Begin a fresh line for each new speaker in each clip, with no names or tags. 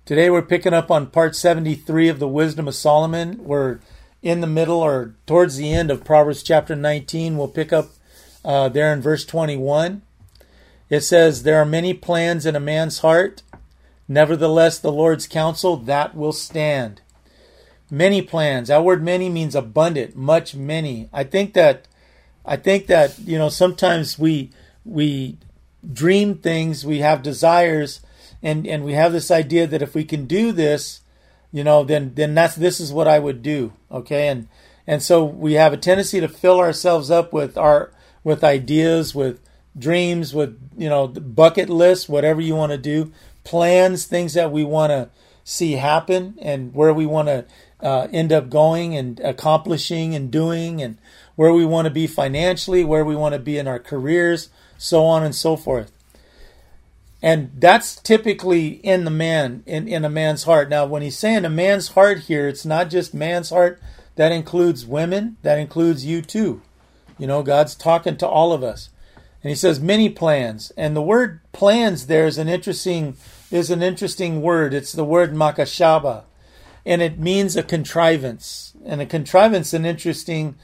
Today we're picking up on part 73 of the Wisdom of Solomon. We're in the middle or towards the end of Proverbs chapter 19. We'll pick up there in verse 21. It says, "There are many plans in a man's heart. Nevertheless, the Lord's counsel, that will stand." Many plans. That word many means abundant, much, many. I think that sometimes we dream things, we have desires, and we have this idea that if we can do this, then this is what I would do. Okay, and so we have a tendency to fill ourselves up with ideas, with dreams, with bucket lists, whatever you want to do, plans, things that we want to see happen, and where we want to end up going and accomplishing and doing, and where we want to be financially, where we want to be in our careers, so on and so forth. And that's typically in the man, in a man's heart. Now, when he's saying a man's heart here, it's not just man's heart. That includes women. That includes you too. God's talking to all of us. And he says many plans. And the word plans there is an interesting word. It's the word makashaba. And it means a contrivance. And a contrivance is an interesting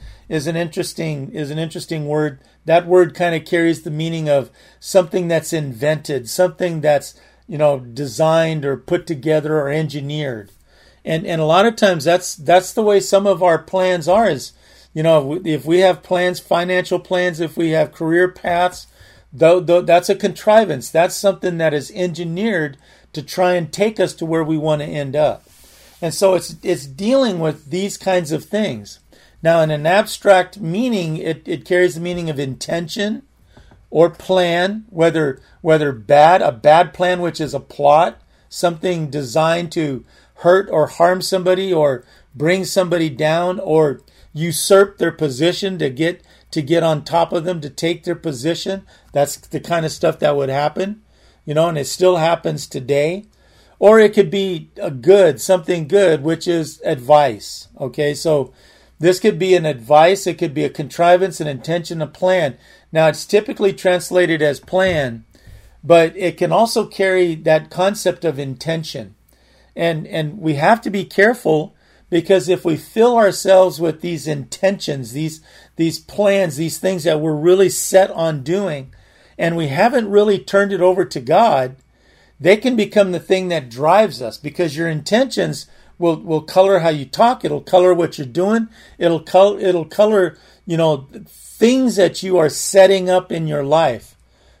word. That word kind of carries the meaning of something that's invented, something that's designed or put together or engineered. And a lot of times that's the way some of our plans are. Is if we have plans, financial plans, if we have career paths, though that's a contrivance. That's something that is engineered to try and take us to where we want to end up. And so it's dealing with these kinds of things. Now, in an abstract meaning, it carries the meaning of intention or plan, whether bad, a bad plan, which is a plot, something designed to hurt or harm somebody or bring somebody down or usurp their position to get on top of them, to take their position. That's the kind of stuff that would happen, and it still happens today. Or it could be something good, which is advice. Okay, so this could be an advice, it could be a contrivance, an intention, a plan. Now, it's typically translated as plan, but it can also carry that concept of intention. And we have to be careful, because if we fill ourselves with these intentions, these plans, these things that we're really set on doing, and we haven't really turned it over to God, they can become the thing that drives us, because your intentions will color how you talk. It'll color what you're doing. It'll color things that you are setting up in your life.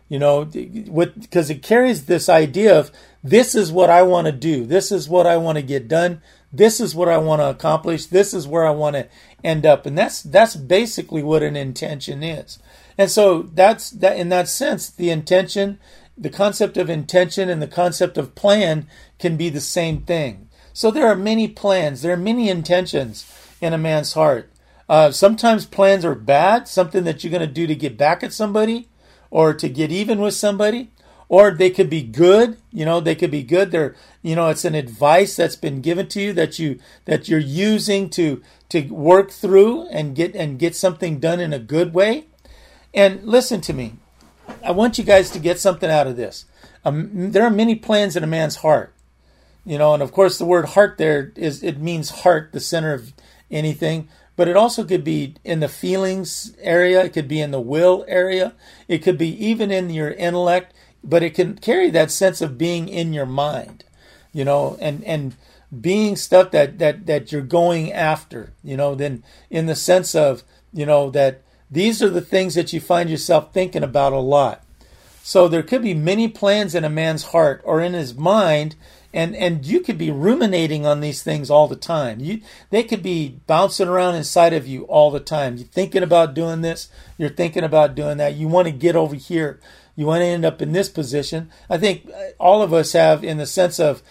Because it carries this idea of, this is what I want to do. This is what I want to get done. This is what I want to accomplish. This is where I want to end up. And that's basically what an intention is. And so that's that. In that sense, the intention, the concept of intention and the concept of plan can be the same thing. So there are many plans, there are many intentions in a man's heart. Sometimes plans are bad, something that you're going to do to get back at somebody or to get even with somebody. Or they could be good, they could be good. They're, it's an advice that's been given to you that you're using to work through and get something done in a good way. And listen to me. I want you guys to get something out of this. There are many plans in a man's heart, and of course the word heart there it means heart, the center of anything, but it also could be in the feelings area. It could be in the will area. It could be even in your intellect, but it can carry that sense of being in your mind, and being stuff that you're going after, then in the sense of, that these are the things that you find yourself thinking about a lot. So there could be many plans in a man's heart or in his mind, and you could be ruminating on these things all the time. They could be bouncing around inside of you all the time. You're thinking about doing this. You're thinking about doing that. You want to get over here. You want to end up in this position. I think all of us have, in the sense of,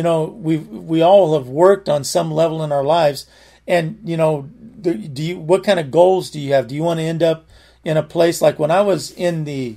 we all have worked on some level in our lives, and what kind of goals do you have? Do you want to end up in a place like when I was in the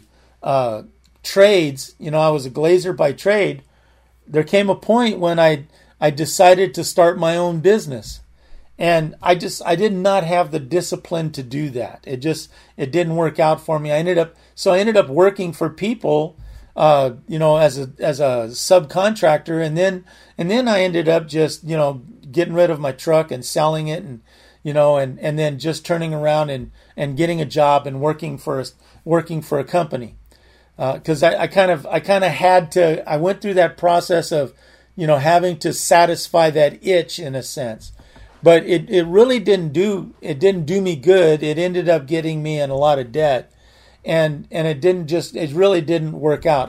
trades? I was a glazer by trade. There came a point when I decided to start my own business, and I did not have the discipline to do that. It didn't work out for me. I ended up working for people as a subcontractor, and then I ended up just getting rid of my truck and selling it, and and then just turning around and getting a job and working for a company, because I kind of had to. I went through that process of having to satisfy that itch in a sense, but it really didn't do me good. It ended up getting me in a lot of debt. And it really didn't work out.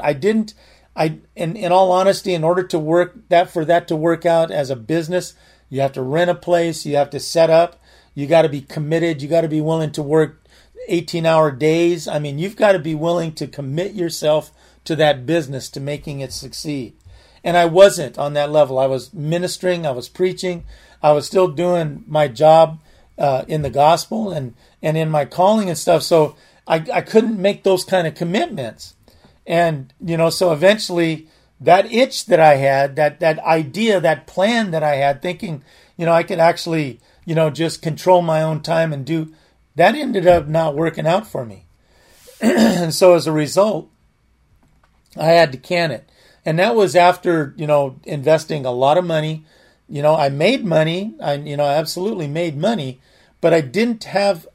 In all honesty, in order for that to work out as a business, you have to rent a place, you have to set up, you got to be committed, you got to be willing to work 18-hour days. I mean, you've got to be willing to commit yourself to that business to making it succeed. And I wasn't on that level. I was ministering, I was preaching, I was still doing my job in the gospel and in my calling and stuff. So I couldn't make those kind of commitments. And, so eventually that itch that I had, that idea, that plan that I had, thinking, I could actually, just control my own time and do, that ended up not working out for me. And so as a result, I had to can it. And that was after, investing a lot of money. I made money. I absolutely made money. But I didn't have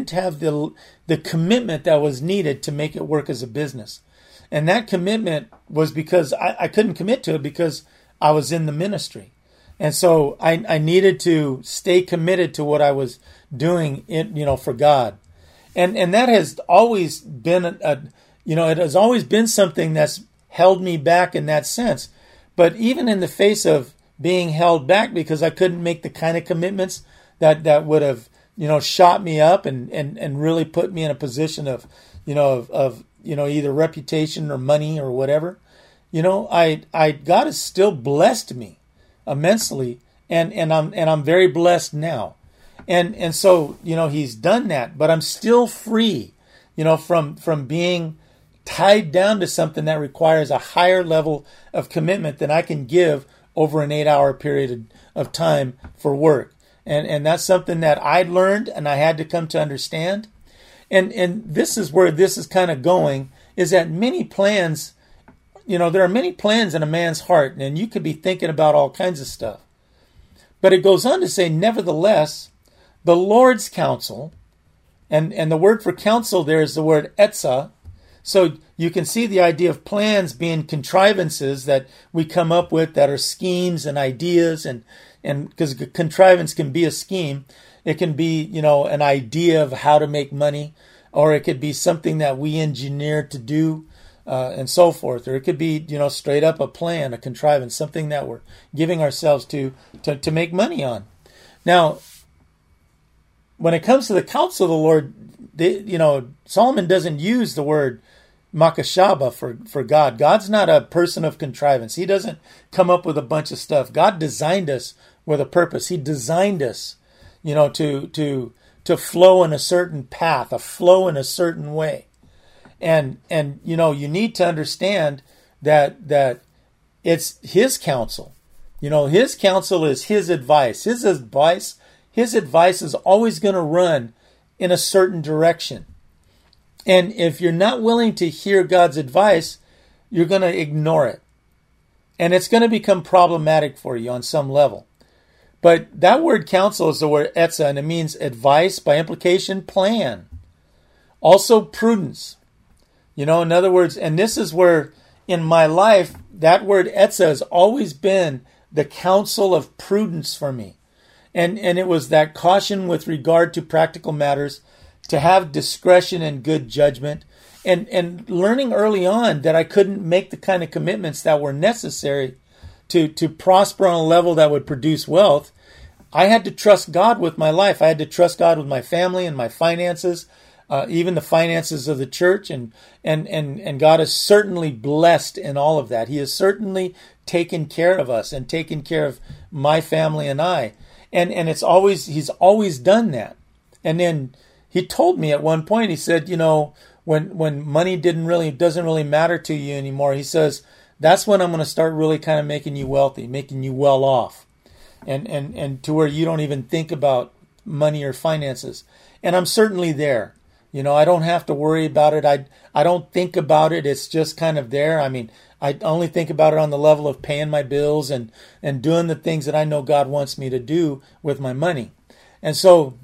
the commitment that was needed to make it work as a business. And that commitment was because I couldn't commit to it because I was in the ministry. And so I needed to stay committed to what I was doing for God. And that has always been it has always been something that's held me back in that sense. But even in the face of being held back because I couldn't make the kind of commitments that would have shot me up and really put me in a position of either reputation or money or whatever. God has still blessed me immensely, and I'm very blessed now. And so, he's done that, but I'm still free, from being tied down to something that requires a higher level of commitment than I can give over an 8-hour period of time for work. And that's something that I learned and I had to come to understand. And this is where this is kind of going, is that many plans, there are many plans in a man's heart, and you could be thinking about all kinds of stuff. But it goes on to say, nevertheless, the Lord's counsel, and the word for counsel there is the word etzah. So you can see the idea of plans being contrivances that we come up with that are schemes and ideas, and because contrivance can be a scheme, it can be, an idea of how to make money, or it could be something that we engineer to do, and so forth. Or it could be, straight up a plan, a contrivance, something that we're giving ourselves to make money on. Now, when it comes to the counsel of the Lord, Solomon doesn't use the word makashaba for God. God's not a person of contrivance. He doesn't come up with a bunch of stuff. God designed us with a purpose. He designed us, to flow in a certain path, a flow in a certain way. And you need to understand that it's his counsel. His counsel is his advice. His advice is always going to run in a certain direction. And if you're not willing to hear God's advice, you're going to ignore it. And it's going to become problematic for you on some level. But that word counsel is the word etzah, and it means advice, by implication, plan. Also prudence. In other words, and this is where in my life, that word etzah has always been the counsel of prudence for me. And it was that caution with regard to practical matters, to have discretion and good judgment, and learning early on that I couldn't make the kind of commitments that were necessary to prosper on a level that would produce wealth. I had to trust God with my life. I had to trust God with my family and my finances, even the finances of the church, and God has certainly blessed in all of that. He has certainly taken care of us and taken care of my family and I. And he's always done that. And then he told me at one point, he said, when money doesn't really matter to you anymore, he says, that's when I'm going to start really kind of making you wealthy, making you well off, and to where you don't even think about money or finances. And I'm certainly there. I don't have to worry about it. I don't think about it. It's just kind of there. I mean, I only think about it on the level of paying my bills and doing the things that I know God wants me to do with my money. And so,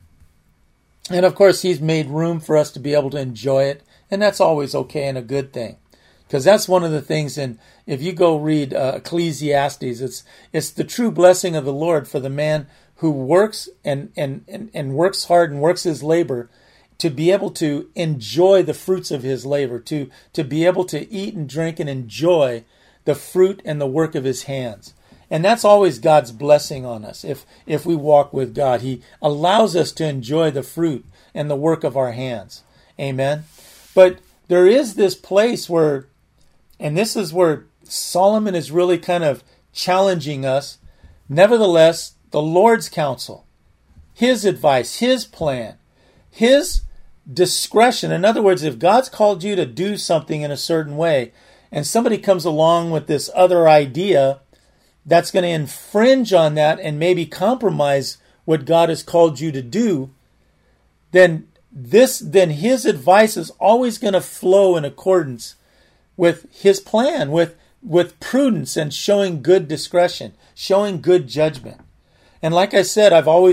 and of course, He's made room for us to be able to enjoy it. And that's always okay and a good thing. Because that's one of the things, and if you go read Ecclesiastes, it's the true blessing of the Lord for the man who works and works hard and works his labor to be able to enjoy the fruits of his labor, to be able to eat and drink and enjoy the fruit and the work of his hands. And that's always God's blessing on us. If we walk with God, He allows us to enjoy the fruit and the work of our hands. Amen. But there is this place where, and this is where Solomon is really kind of challenging us. Nevertheless, the Lord's counsel, His advice, His plan, His discretion. In other words, if God's called you to do something in a certain way, and somebody comes along with this other idea that's going to infringe on that and maybe compromise what God has called you to do, then His advice is always going to flow in accordance with His plan, with prudence and showing good discretion, showing good judgment. And like I said,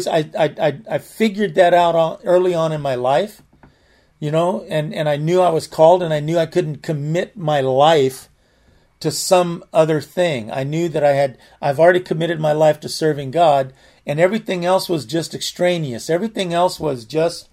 I figured that out early on in my life, and I knew I was called, and I knew I couldn't commit my life to some other thing. I knew that I've already committed my life to serving God, and everything else was just extraneous. Everything else was just,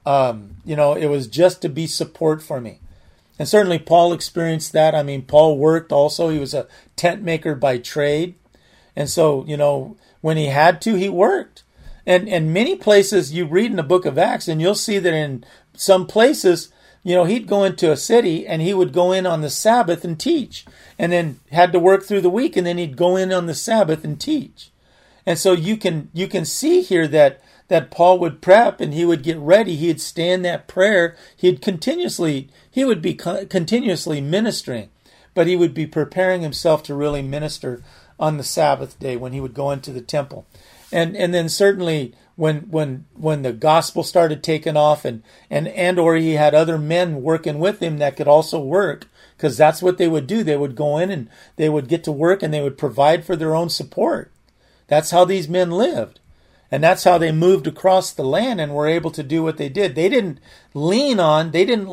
it was just to be support for me. And certainly Paul experienced that. I mean, Paul worked also. He was a tent maker by trade. And so, when he had to, he worked. And many places you read in the book of Acts, and you'll see that in some places, he'd go into a city and he would go in on the Sabbath and teach, and then had to work through the week, and then he'd go in on the Sabbath and teach. And so you can see here that Paul would prep and he would get ready. He'd stay in that prayer. He would be continuously ministering, but he would be preparing himself to really minister on the Sabbath day when he would go into the temple. And then certainly when the gospel started taking off and or he had other men working with him that could also work, because that's what they would do. They would go in and they would get to work and they would provide for their own support. That's how these men lived. And that's how they moved across the land and were able to do what they did. They didn't lean on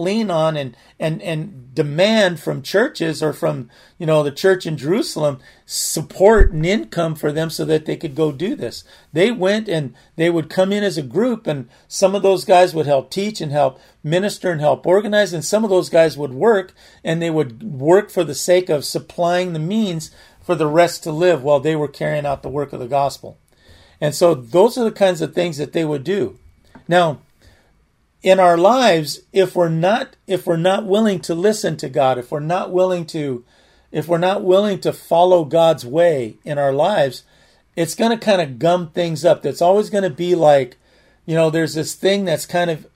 and demand from churches or from, the church in Jerusalem support and income for them so that they could go do this. They went and they would come in as a group, and some of those guys would help teach and help minister and help organize, and some of those guys would work, and they would work for the sake of supplying the means for the rest to live while they were carrying out the work of the gospel. And so those are the kinds of things that they would do. Now, in our lives, if we're not willing to listen to God, if we're not willing to follow God's way in our lives, it's going to kind of gum things up. That's always going to be like, there's this thing that's kind of,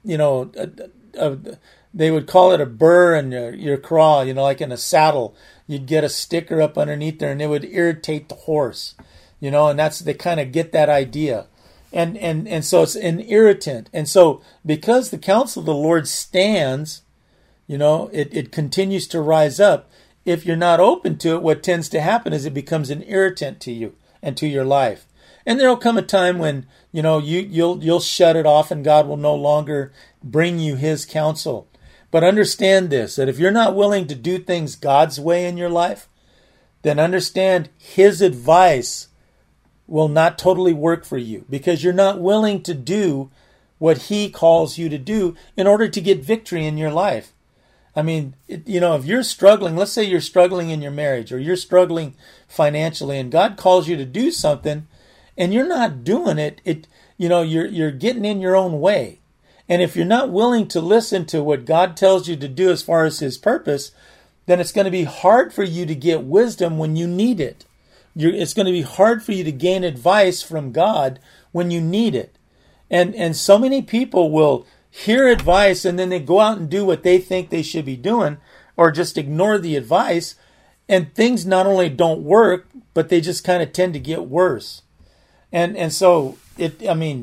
they would call it a burr in your craw, like in a saddle. You'd get a sticker up underneath there and it would irritate the horse. And they kind of get that idea. And so it's an irritant. And so because the counsel of the Lord stands, it continues to rise up. If you're not open to it, what tends to happen is it becomes an irritant to you and to your life. And there'll come a time when, you'll shut it off and God will no longer bring you His counsel. But understand this, that if you're not willing to do things God's way in your life, then understand His advice will not totally work for you, because you're not willing to do what He calls you to do in order to get victory in your life. I mean, if you're struggling, let's say you're struggling in your marriage or you're struggling financially and God calls you to do something and you're not doing it, you're getting in your own way. And if you're not willing to listen to what God tells you to do as far as His purpose, then it's going to be hard for you to get wisdom when you need it. It's going to be hard for you to gain advice from God when you need it. And so many people will hear advice and then they go out and do what they think they should be doing, or just ignore the advice, and things not only don't work, but they just kind of tend to get worse. And so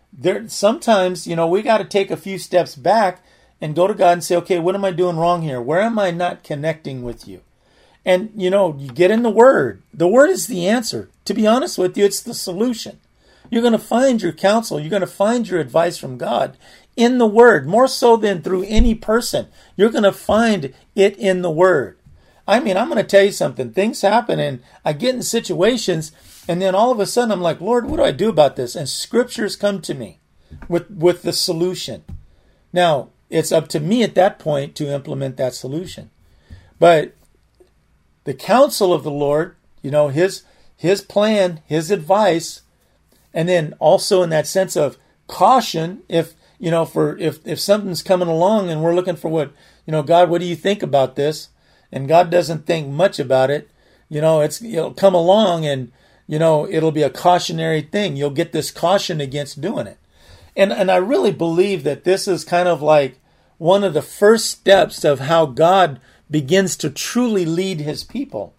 sometimes, we got to take a few steps back and go to God and say, okay, what am I doing wrong here? Where am I not connecting with you? And, you get in the Word. The Word is the answer. To be honest with you, it's the solution. You're going to find your counsel. You're going to find your advice from God in the Word, more so than through any person. You're going to find it in the Word. I'm going to tell you something. Things happen and I get in situations and then all of a sudden I'm like, Lord, what do I do about this? And scriptures come to me with the solution. Now, it's up to me at that point to implement that solution. But the counsel of the Lord, his plan, his advice, and then also in that sense of caution, if something's coming along and we're looking for God, what do you think about this? And God doesn't think much about it. It'll come along and, it'll be a cautionary thing. You'll get this caution against doing it. And I really believe that this is kind of like one of the first steps of how God begins to truly lead his people,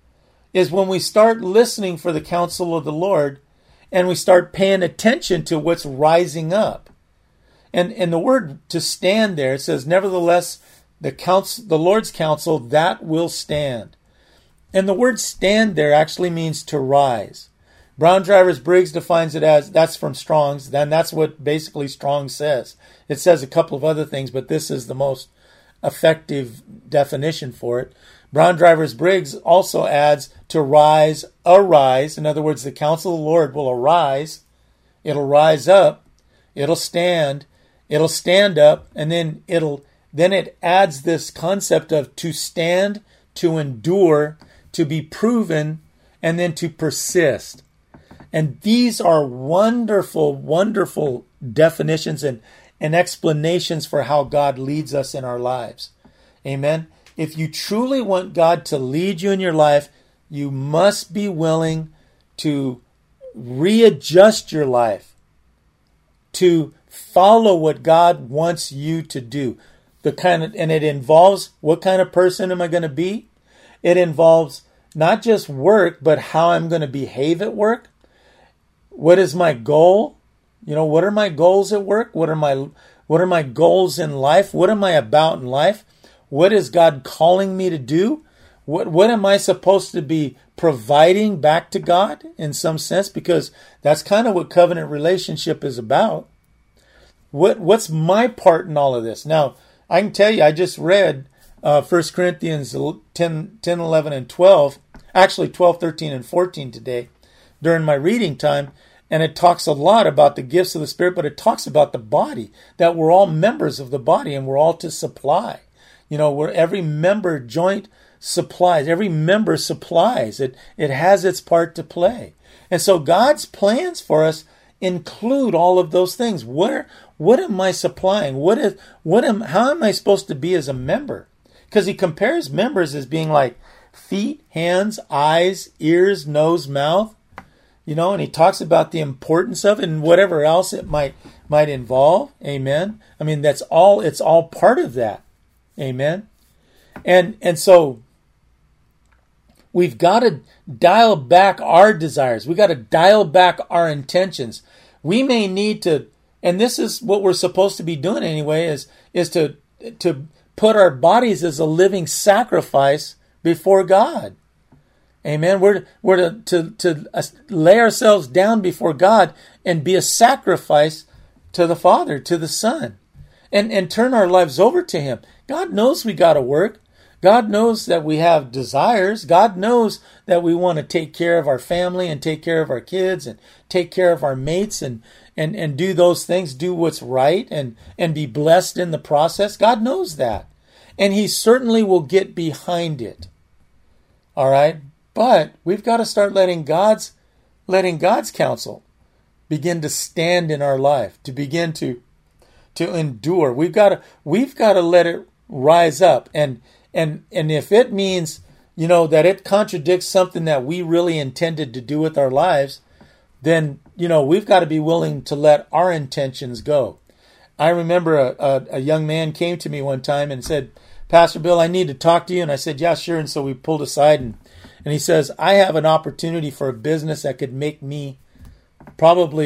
is when we start listening for the counsel of the Lord and we start paying attention to what's rising up. And the word to stand there, it says, nevertheless, the Lord's counsel, that will stand. And the word stand there actually means to rise. Brown Drivers Briggs defines it as, that's from Strong's, then that's what basically Strong says. It says a couple of other things, but this is the most effective definition for it. Brown Drivers Briggs also adds to rise, arise. In other words, the counsel of the Lord will arise. It'll rise up. It'll stand up, and then it adds this concept of to stand, to endure, to be proven, and then to persist. And these are wonderful, wonderful definitions and explanations for how God leads us in our lives. Amen. If you truly want God to lead you in your life, you must be willing to readjust your life to follow what God wants you to do. And it involves, what kind of person am I going to be? It involves not just work, but how I'm going to behave at work. What is my goal? What are my goals at work? What are my goals in life? What am I about in life? What is God calling me to do? What am I supposed to be providing back to God in some sense? Because that's kind of what covenant relationship is about. What's my part in all of this? Now, I can tell you, I just read 1 Corinthians 10, 11, and 12, actually 12, 13, and 14 today during my reading time. And it talks a lot about the gifts of the Spirit, but it talks about the body, that we're all members of the body and we're all to supply. Where every member joint supplies, every member supplies. It has its part to play. And so God's plans for us include all of those things. What am I supplying? How am I supposed to be as a member? Because he compares members as being like feet, hands, eyes, ears, nose, mouth. And he talks about the importance of it and whatever else it might involve. Amen. It's all part of that. Amen. And so we've got to dial back our desires. We've got to dial back our intentions. We may need to, and this is what we're supposed to be doing anyway, is to put our bodies as a living sacrifice before God. Amen. We're to lay ourselves down before God and be a sacrifice to the Father, to the Son, and turn our lives over to Him. God knows we got to work. God knows that we have desires. God knows that we want to take care of our family and take care of our kids and take care of our mates and do those things, do what's right and be blessed in the process. God knows that. And He certainly will get behind it. All right? But we've got to start letting God's counsel begin to stand in our life, to begin to endure. We've got to let it rise up. And if it means, that it contradicts something that we really intended to do with our lives, then, we've got to be willing to let our intentions go. I remember a young man came to me one time and said, Pastor Bill, I need to talk to you. And I said, yeah, sure. And so we pulled aside and he says, I have an opportunity for a business that could make me probably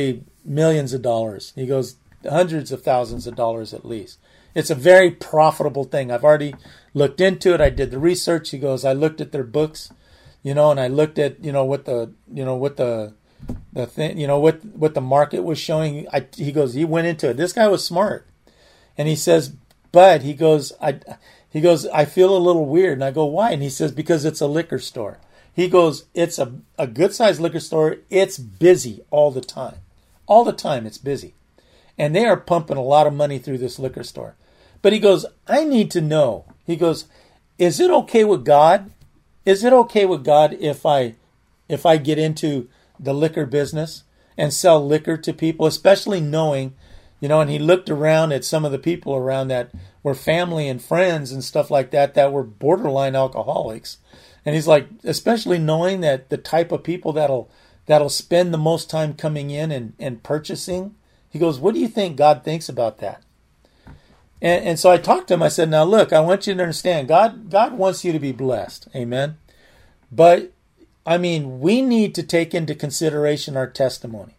millions of dollars. He goes, hundreds of thousands of dollars at least. It's a very profitable thing. I've already looked into it. I did the research. He goes, I looked at their books, and I looked at, what the thing, what the market was showing. He goes, he went into it. This guy was smart. And he says, but he goes, I feel a little weird. And I go, why? And he says, because it's a liquor store. He goes, it's a good sized liquor store. It's busy all the time. All the time it's busy. And they are pumping a lot of money through this liquor store. But he goes, I need to know. He goes, is it okay with God? Is it okay with God if I get into the liquor business and sell liquor to people, especially knowing, and he looked around at some of the people around that were family and friends and stuff like that were borderline alcoholics. And he's like, especially knowing that the type of people that'll spend the most time coming in and purchasing. He goes, what do you think God thinks about that? And so I talked to him. I said, now look, I want you to understand, God wants you to be blessed. Amen. But I mean, we need to take into consideration our testimony.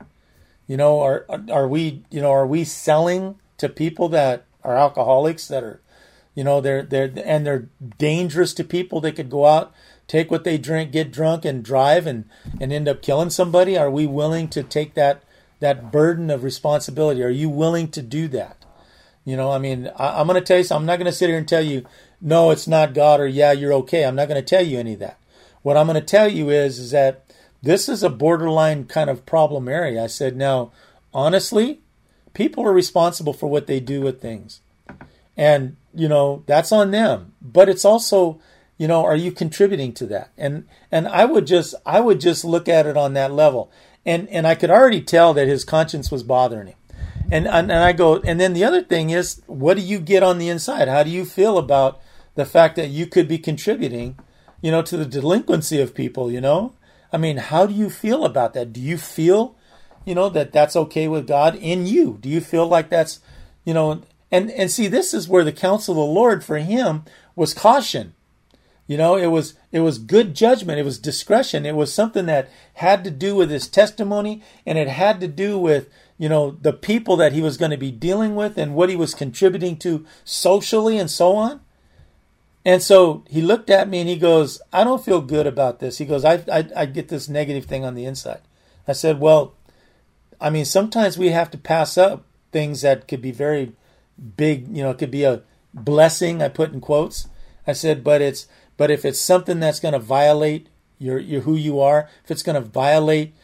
Are we selling to people that are alcoholics, that are, they're dangerous to people? They could go out, take what they drink, get drunk, and drive and end up killing somebody. Are we willing to take that burden of responsibility? Are you willing to do that? I'm going to tell you something. I'm not going to sit here and tell you, no, it's not God, or yeah, you're okay. I'm not going to tell you any of that. What I'm going to tell you is that this is a borderline kind of problem area. I said, now, honestly, people are responsible for what they do with things. And, that's on them. But it's also, are you contributing to that? And I would just look at it on that level. And I could already tell that his conscience was bothering him. And I go, and then the other thing is, what do you get on the inside? How do you feel about the fact that you could be contributing, to the delinquency of people, I mean, how do you feel about that? Do you feel, that that's okay with God in you? Do you feel like that's, and see, this is where the counsel of the Lord for him was caution. It was good judgment. It was discretion. It was something that had to do with his testimony, and it had to do with, the people that he was going to be dealing with and what he was contributing to socially and so on. And so he looked at me and he goes, I don't feel good about this. He goes, I get this negative thing on the inside. I said, well, I mean, sometimes we have to pass up things that could be very big, it could be a blessing, I put in quotes. I said, but if it's something that's going to violate your who you are, if it's going to violate,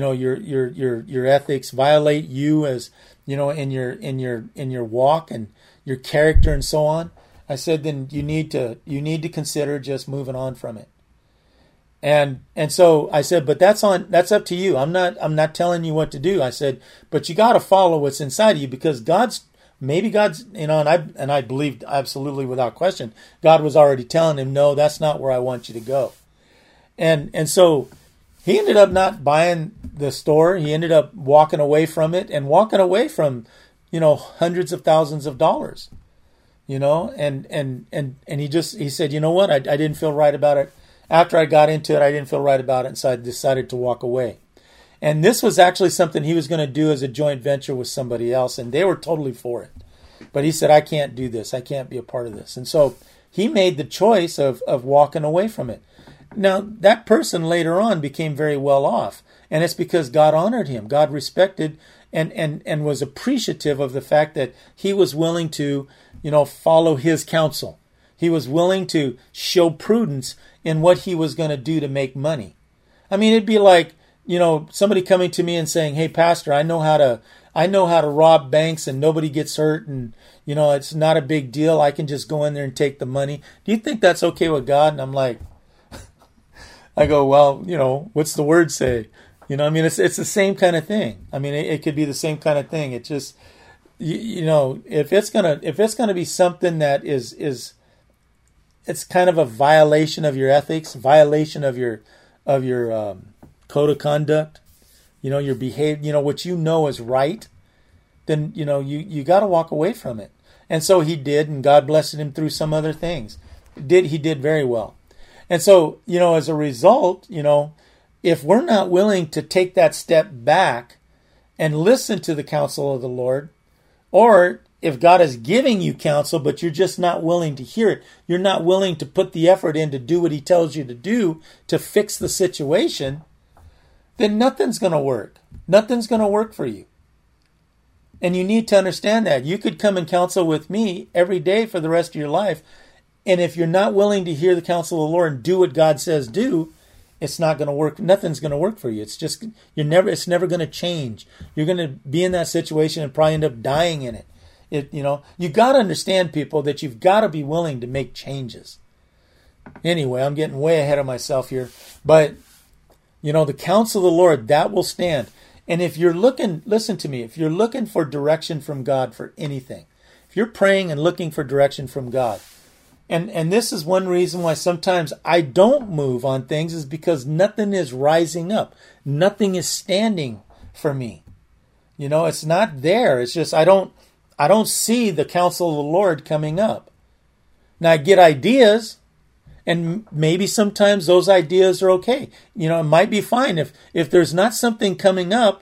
your ethics, violate you as, in your walk and your character and so on, I said, then you need to consider just moving on from it. And so I said, but that's up to you. I'm not telling you what to do. I said, but you got to follow what's inside of you, because God's, and I believed absolutely without question, God was already telling him, no, that's not where I want you to go. And so he ended up not buying the store. He ended up walking away from it, and walking away from, hundreds of thousands of dollars, and he said, you know what? I didn't feel right about it. After I got into it, I didn't feel right about it. And so I decided to walk away. And this was actually something he was going to do as a joint venture with somebody else. And they were totally for it. But he said, I can't do this. I can't be a part of this. And so he made the choice of walking away from it. Now, that person later on became very well off. And it's because God honored him. God respected and was appreciative of the fact that he was willing to, follow his counsel. He was willing to show prudence in what he was going to do to make money. I mean, it'd be like, somebody coming to me and saying, hey, pastor, I know how to rob banks and nobody gets hurt, and, it's not a big deal. I can just go in there and take the money. Do you think that's okay with God? And I'm like, I go, well, what's the word say? It's the same kind of thing. I mean, it could be the same kind of thing. It just, if it's gonna be something that is it's kind of a violation of your ethics, violation of your code of conduct, your behavior, what is right, then, you got to walk away from it. And so he did, and God blessed him through some other things. He did very well. And so, as a result, if we're not willing to take that step back and listen to the counsel of the Lord. Or if God is giving you counsel, but you're just not willing to hear it, you're not willing to put the effort in to do what he tells you to do to fix the situation, then nothing's going to work. Nothing's going to work for you. And you need to understand that. You could come and counsel with me every day for the rest of your life, and if you're not willing to hear the counsel of the Lord and do what God says do, it's not going to work. Nothing's going to work for you. It's never going to change. You're going to be in that situation and probably end up dying in it. You got to understand, people, that you've got to be willing to make changes. Anyway, I'm getting way ahead of myself here, but the counsel of the Lord, that will stand. And if you're looking, listen to me, if you're looking for direction from God for anything, if you're praying and looking for direction from God, and this is one reason why sometimes I don't move on things, is because nothing is rising up. Nothing is standing for me. It's not there. It's just I don't see the counsel of the Lord coming up. Now I get ideas, and maybe sometimes those ideas are okay. It might be fine if there's not something coming up,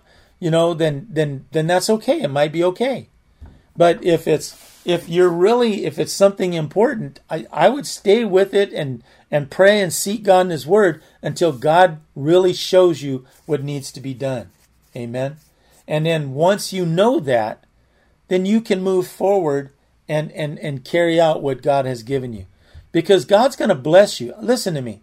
then that's okay. It might be okay. But if it's something important, I would stay with it and pray and seek God in his word until God really shows you what needs to be done. Amen. And then once you know that, then you can move forward and carry out what God has given you. Because God's going to bless you. Listen to me.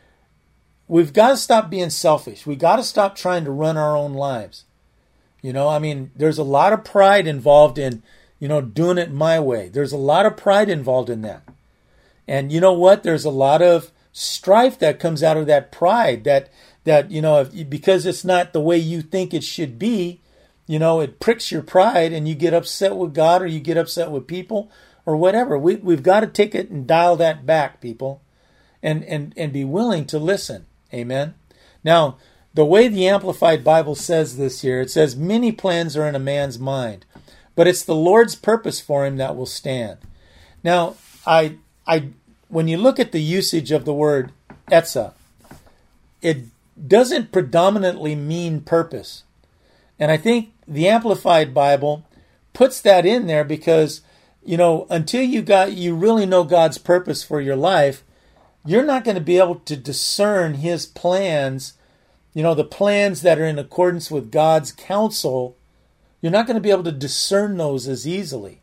We've got to stop being selfish. We've got to stop trying to run our own lives. There's a lot of pride involved in doing it my way. There's a lot of pride involved in that. And you know what? There's a lot of strife that comes out of that pride that because it's not the way you think it should be, it pricks your pride and you get upset with God or you get upset with people or whatever. We've got to take it and dial that back, people, and be willing to listen. Amen. Now, the way the Amplified Bible says this here, it says, many plans are in a man's mind, but it's the Lord's purpose for him that will stand. Now, when you look at the usage of the word etzah, it doesn't predominantly mean purpose. And I think the Amplified Bible puts that in there because, until you really know God's purpose for your life, you're not going to be able to discern his plans, the plans that are in accordance with God's counsel. You're not going to be able to discern those as easily.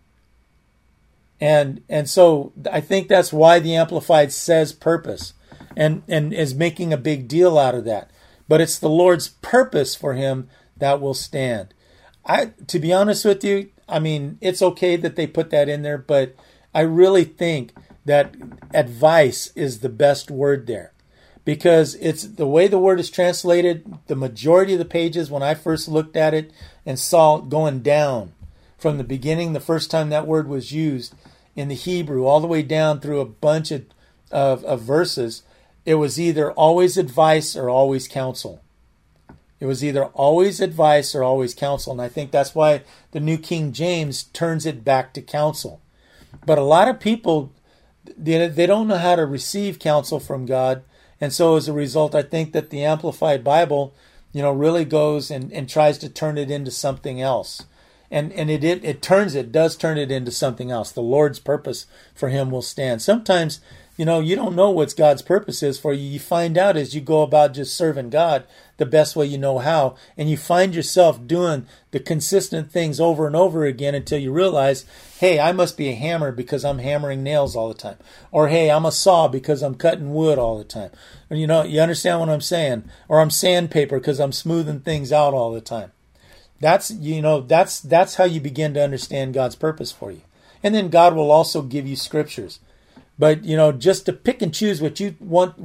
And so I think that's why the Amplified says purpose and is making a big deal out of that. But it's the Lord's purpose for him that will stand. To be honest with you, it's okay that they put that in there, but I really think that advice is the best word there. Because it's the way the word is translated, the majority of the pages, when I first looked at it and saw it going down from the beginning, the first time that word was used in the Hebrew, all the way down through a bunch of verses, it was either always advice or always counsel. It was either always advice or always counsel. And I think that's why the New King James turns it back to counsel. But a lot of people, they don't know how to receive counsel from God. And so as a result, I think that the Amplified Bible, really goes and tries to turn it into something else. And it does turn it into something else. The Lord's purpose for him will stand. Sometimes, you don't know what God's purpose is for you. You find out as you go about just serving God the best way you know how. And you find yourself doing the consistent things over and over again until you realize, hey, I must be a hammer because I'm hammering nails all the time. Or, hey, I'm a saw because I'm cutting wood all the time. Or, you understand what I'm saying? Or I'm sandpaper because I'm smoothing things out all the time. That's how you begin to understand God's purpose for you. And then God will also give you scriptures. But, just to pick and choose what you want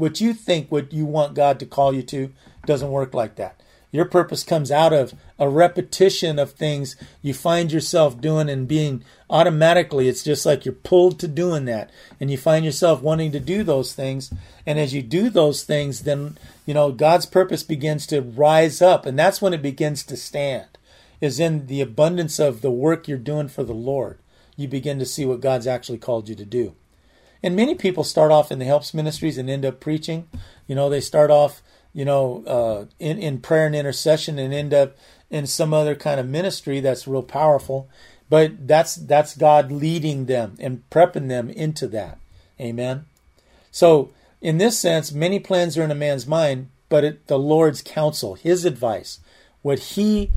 God to call you to, doesn't work like that. Your purpose comes out of a repetition of things you find yourself doing and being automatically. It's just like you're pulled to doing that. And you find yourself wanting to do those things. And as you do those things, then, God's purpose begins to rise up. And that's when it begins to stand, is in the abundance of the work you're doing for the Lord. You begin to see what God's actually called you to do. And many people start off in the helps ministries and end up preaching. They start off in prayer and intercession and end up in some other kind of ministry that's real powerful. But that's God leading them and prepping them into that. Amen. So in this sense, many plans are in a man's mind, but the Lord's counsel, his advice, what he's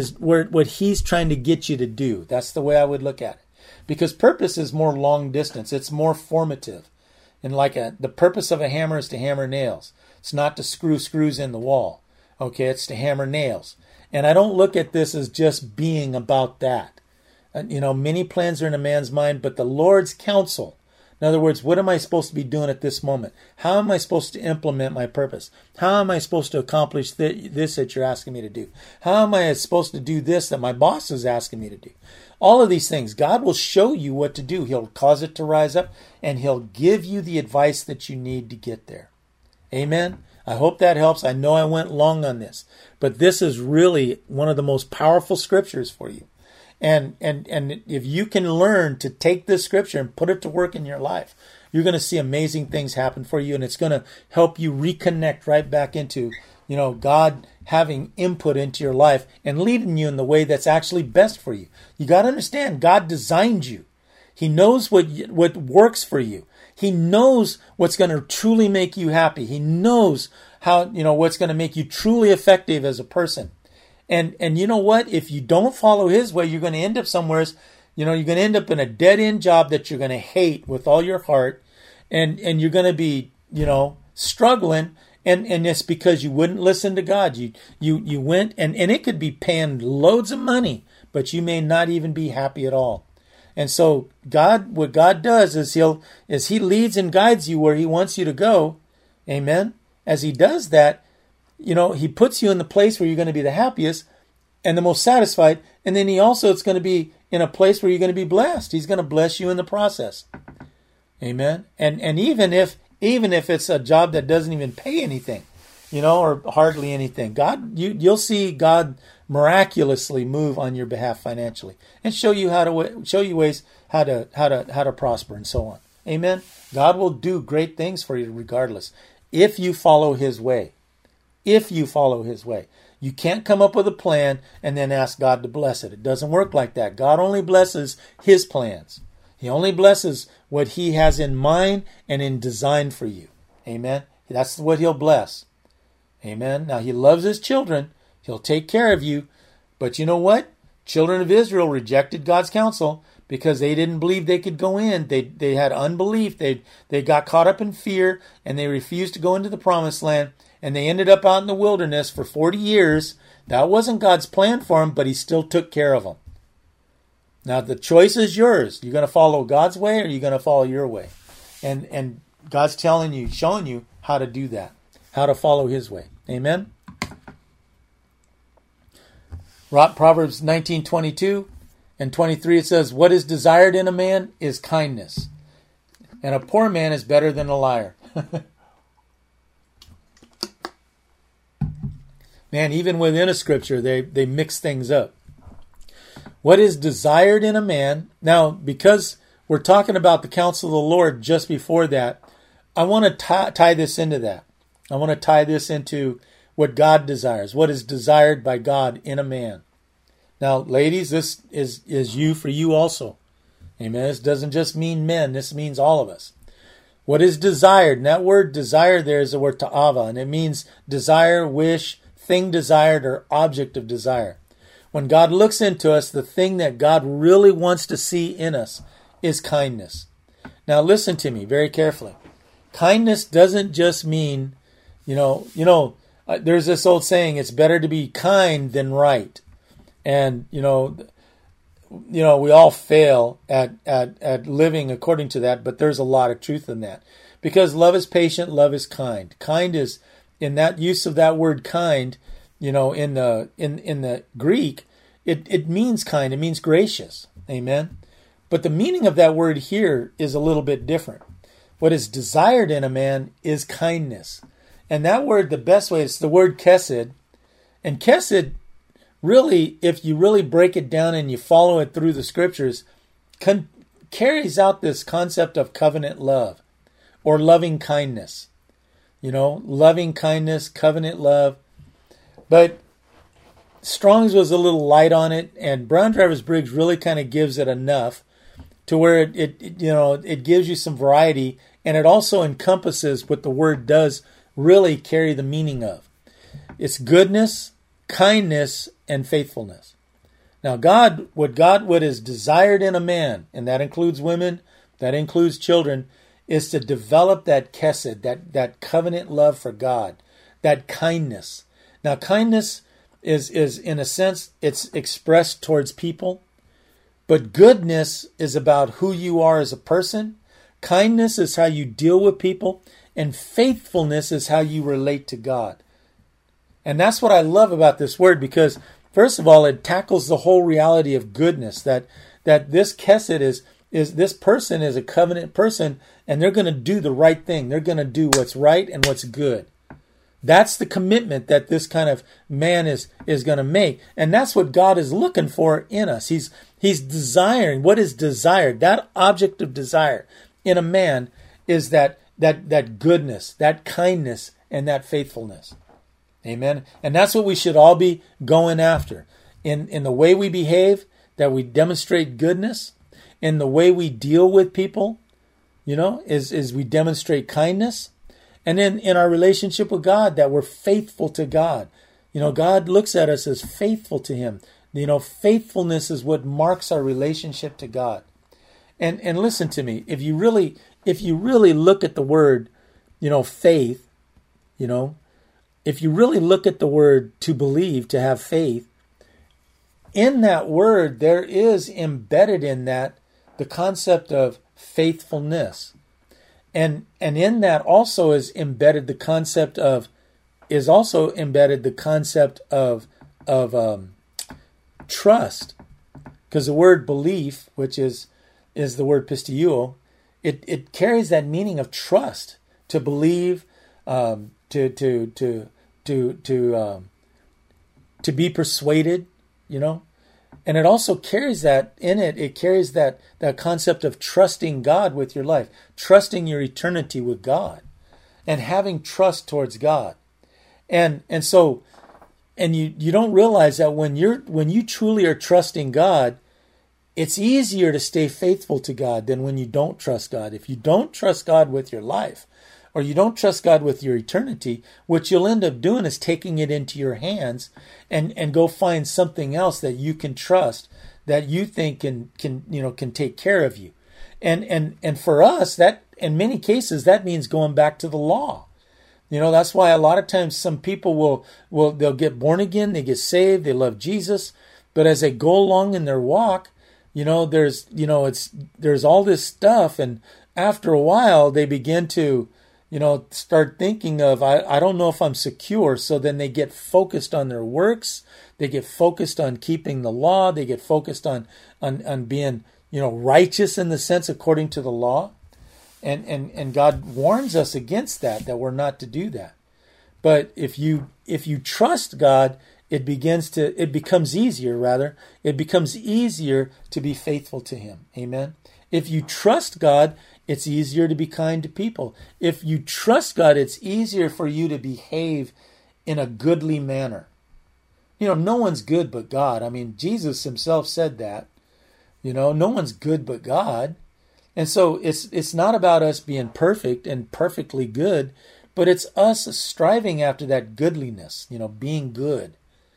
trying to get you to do. That's the way I would look at it. Because purpose is more long distance. It's more formative. And the purpose of a hammer is to hammer nails. It's not to screw screws in the wall. Okay, it's to hammer nails. And I don't look at this as just being about that. Many plans are in a man's mind, but the Lord's counsel. In other words, what am I supposed to be doing at this moment? How am I supposed to implement my purpose? How am I supposed to accomplish this that you're asking me to do? How am I supposed to do this that my boss is asking me to do? All of these things, God will show you what to do. He'll cause it to rise up, and He'll give you the advice that you need to get there. Amen? I hope that helps. I know I went long on this, but this is really one of the most powerful scriptures for you. And if you can learn to take this scripture and put it to work in your life, you're going to see amazing things happen for you, and it's going to help you reconnect right back into, God having input into your life and leading you in the way that's actually best for you. You got to understand, God designed you. He knows what works for you. He knows what's going to truly make you happy. He knows how, what's going to make you truly effective as a person. And you know what? If you don't follow His way, you're going to end up somewhere, you're going to end up in a dead-end job that you're going to hate with all your heart. And you're going to be, struggling. And it's because you wouldn't listen to God. You went, and it could be paying loads of money, but you may not even be happy at all. And so what God does is He leads and guides you where He wants you to go. Amen. As He does that, He puts you in the place where you're going to be the happiest and the most satisfied. And then it's going to be in a place where you're going to be blessed. He's going to bless you in the process. Amen. And even if it's a job that doesn't even pay anything, or hardly anything, you'll see God miraculously move on your behalf financially and show you ways how to prosper and so on. Amen. God will do great things for you regardless if you follow His way. If you follow His way. You can't come up with a plan and then ask God to bless it. It doesn't work like that. God only blesses His plans. He only blesses what He has in mind and in design for you. Amen. That's what He'll bless. Amen. Now He loves His children. He'll take care of you. But you know what? Children of Israel rejected God's counsel because they didn't believe they could go in. They had unbelief. They got caught up in fear, and they refused to go into the promised land. And they ended up out in the wilderness for 40 years. That wasn't God's plan for them, but He still took care of them. Now the choice is yours. You're going to follow God's way, or you're going to follow your way. And God's showing you how to do that, how to follow His way. Amen. Proverbs 19:22 and 23, it says, "What is desired in a man is kindness, and a poor man is better than a liar." Man, even within a scripture, they mix things up. What is desired in a man? Now, because we're talking about the counsel of the Lord just before that, I want to tie this into that. I want to tie this into what God desires, what is desired by God in a man. Now, ladies, this is you for you also. Amen. This doesn't just mean men. This means all of us. What is desired? And that word desire there is the word ta'ava, and it means desire, wish, thing desired, or object of desire. When God looks into us, the thing that God really wants to see in us is kindness. Now, listen to me very carefully. Kindness doesn't just mean, there's this old saying, it's better to be kind than right. And, we all fail at living according to that, but there's a lot of truth in that. Because love is patient, love is kind. Kind is, in that use of that word kind, in the Greek, it means kind, it means gracious. Amen. But the meaning of that word here is a little bit different. What is desired in a man is kindness. And that word, the best way, is the word kesed. And kesed, really, if you really break it down and you follow it through the scriptures, carries out this concept of covenant love or loving kindness. loving kindness, covenant love. But Strong's was a little light on it, and Brown Drivers Briggs really kind of gives it enough to where it gives you some variety, and it also encompasses what the word does really carry the meaning of. It's goodness, kindness, and faithfulness. Now, what is desired in a man, and that includes women, that includes children, is to develop that chesed, that covenant love for God, that kindness. Now, kindness is in a sense, it's expressed towards people, but goodness is about who you are as a person. Kindness is how you deal with people, and faithfulness is how you relate to God. And that's what I love about this word, because first of all, it tackles the whole reality of goodness, that this chesed is this person is a covenant person, and they're going to do the right thing. They're going to do what's right and what's good. That's the commitment that this kind of man is going to make. And that's what God is looking for in us. He's desiring what is desired. That object of desire in a man is that goodness, that kindness, and that faithfulness. Amen. And that's what we should all be going after. In the way we behave, that we demonstrate goodness. In the way we deal with people, is we demonstrate kindness. And then in our relationship with God, that we're faithful to God. God looks at us as faithful to Him. Faithfulness is what marks our relationship to God. And listen to me, if you really look at the word, faith, if you really look at the word to believe, to have faith, in that word there is embedded in that the concept of faithfulness. And in that also is embedded the concept of trust. Because the word belief, which is the word pisteuo, it carries that meaning of trust, to believe, to be persuaded, And it also carries that in it. It carries that concept of trusting God with your life, trusting your eternity with God, and having trust towards God. And you don't realize that when you truly are trusting God, it's easier to stay faithful to God than when you don't trust God. If you don't trust God with your life, or you don't trust God with your eternity, what you'll end up doing is taking it into your hands and go find something else that you can trust, that you think can take care of you. And for us, that in many cases that means going back to the law. That's why a lot of times some people they'll get born again, they get saved, they love Jesus, but as they go along in their walk, there's all this stuff, and after a while they begin to start thinking of, I don't know if I'm secure. So then they get focused on their works. They get focused on keeping the law. They get focused on being, righteous in the sense according to the law. And God warns us against that we're not to do that. But if you trust God, it becomes easier to be faithful to Him. Amen. If you trust God, it's easier to be kind to people. If you trust God, it's easier for you to behave in a goodly manner. No one's good but God. I mean, Jesus Himself said that. No one's good but God. And so it's not about us being perfect and perfectly good, but it's us striving after that goodliness, being good.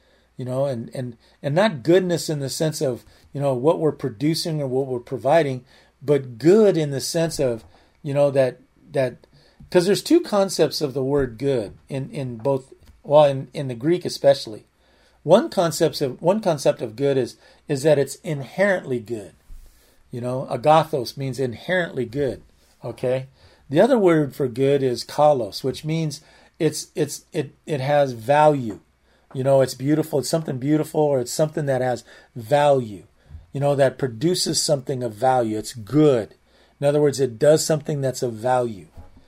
And not goodness in the sense of, what we're producing or what we're providing, but good in the sense of, that because there's two concepts of the word good in both, in the Greek especially. One concept of good is that it's inherently good. Agathos means inherently good. Okay. The other word for good is kalos, which means it has value. It's beautiful. It's something beautiful, or it's something that has value. That produces something of value. It's good. In other words, it does something that's of value.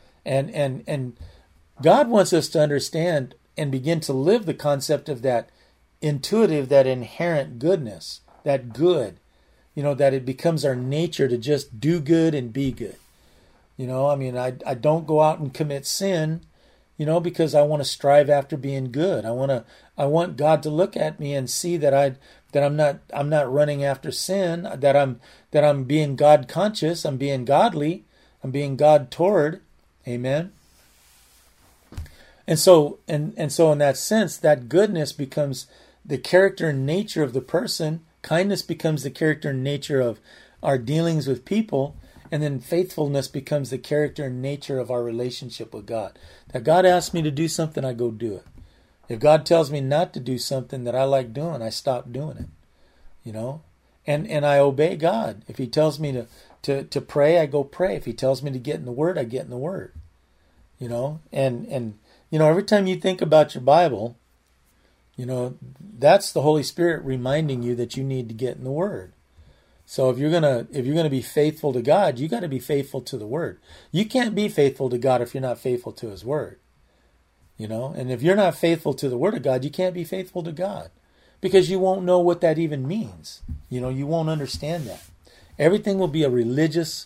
And God wants us to understand and begin to live the concept of that intuitive, that inherent goodness, that good, that it becomes our nature to just do good and be good. I don't go out and commit sin, because I want to strive after being good. I want God to look at me and see that I'm not running after sin, that I'm being God conscious, I'm being godly, I'm being God toward. Amen. And so in that sense, that goodness becomes the character and nature of the person. Kindness becomes the character and nature of our dealings with people. And then faithfulness becomes the character and nature of our relationship with God. That God asks me to do something, I go do it. If God tells me not to do something that I like doing, I stop doing it. And I obey God. If He tells me to pray, I go pray. If He tells me to get in the Word, I get in the Word. And every time you think about your Bible, that's the Holy Spirit reminding you that you need to get in the Word. So if you're gonna be faithful to God, you got to be faithful to the Word. You can't be faithful to God if you're not faithful to His Word. And if you're not faithful to the Word of God, you can't be faithful to God, because you won't know what that even means. You won't understand that. Everything will be a religious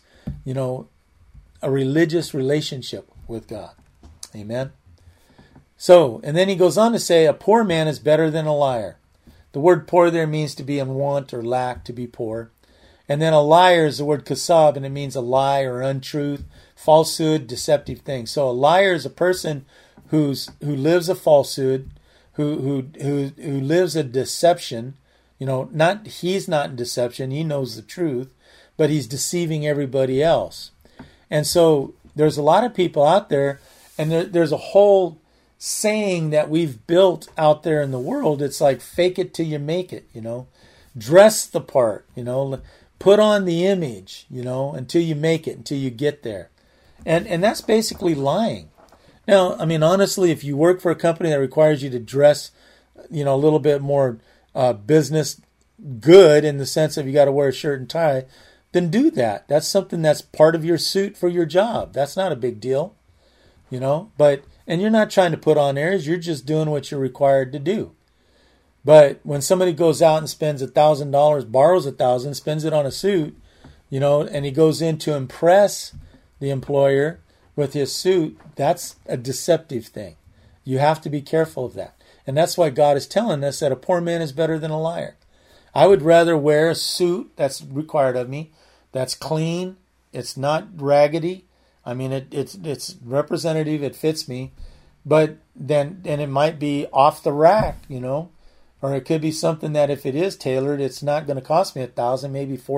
relationship with God. Amen. So, and then he goes on to say, a poor man is better than a liar. The word poor there means to be in want or lack, to be poor. And then a liar is the word kasab, and it means a lie or untruth, falsehood, deceptive thing. So a liar is a person who lives a falsehood, who lives a deception. He's not in deception, he knows the truth, but he's deceiving everybody else. And so there's a lot of people out there, and there's a whole saying that we've built out there in the world. It's like fake it till you make it, dress the part, put on the image, until you make it, until you get there. And that's basically lying. Now, honestly, if you work for a company that requires you to dress, a little bit more business good, in the sense of you got to wear a shirt and tie, then do that. That's something that's part of your suit for your job. That's not a big deal, and you're not trying to put on airs. You're just doing what you're required to do. But when somebody goes out and spends $1,000, borrows $1,000, spends it on a suit, and he goes in to impress the employer with his suit, that's a deceptive thing. You have to be careful of that. And that's why God is telling us that a poor man is better than a liar. I would rather wear a suit that's required of me, that's clean, it's not raggedy. It's representative, it fits me, but then it might be off the rack, or it could be something that if it is tailored, it's not going to cost me $1,000, maybe $400 or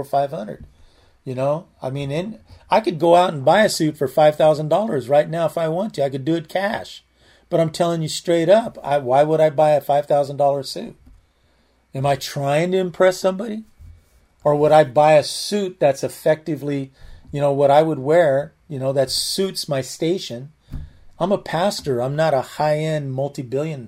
$500. I could go out and buy a suit for $5,000 right now if I want to. I could do it cash, but I'm telling you straight up, why would I buy a $5,000 suit? Am I trying to impress somebody, or would I buy a suit that's effectively, what I would wear, that suits my station? I'm a pastor. I'm not a high-end multi-billionaire.